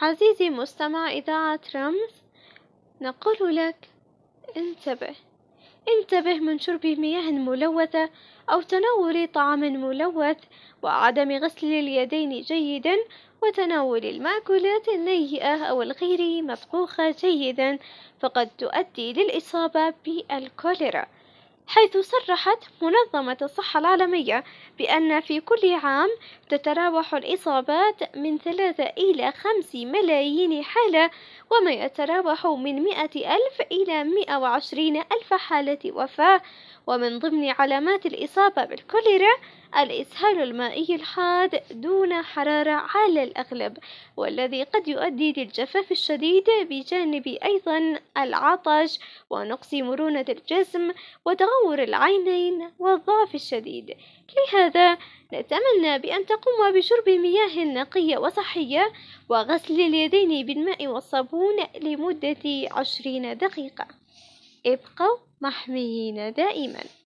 عزيزي مستمع إذاعة رمز، نقول لك انتبه. انتبه من شرب مياه ملوثة أو تناول طعام ملوث، وعدم غسل اليدين جيدا، وتناول المأكولات النيئة أو الغير مطبوخة جيدا، فقد تؤدي للإصابة بالكوليرا. حيث صرحت منظمة الصحة العالمية بأن في كل عام تتراوح الإصابات من 3 إلى 5 ملايين حالة، وما يتراوح من 100 ألف إلى 120 ألف حالة وفاة. ومن ضمن علامات الإصابة بالكوليرا الإسهال المائي الحاد دون حرارة على الأغلب، والذي قد يؤدي للجفاف الشديد، بجانب أيضا العطش ونقص مرونة الجسم وتغور العينين والضعف الشديد. لهذا نتمنى بأن تقوم بشرب مياه نقية وصحية وغسل اليدين بالماء والصابون لمدة 20 دقيقة. ابقوا محميين دائما.